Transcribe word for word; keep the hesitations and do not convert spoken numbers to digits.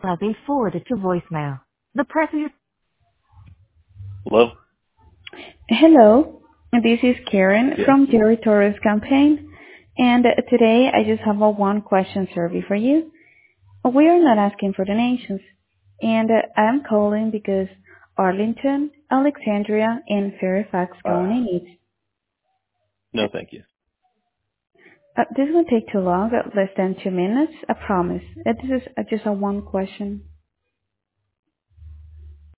Have been forwarded to voicemail. The person you... Hello? Hello, this is Karen Yes. from Jerry Torres campaign, and today I just have a one question survey for you. We are not asking for donations, and I'm calling because Arlington, Alexandria, and Fairfax Uh, County needs. no, thank you. Uh, this won't take too long, uh, less than two minutes, I promise. Uh, this is uh, just a one question.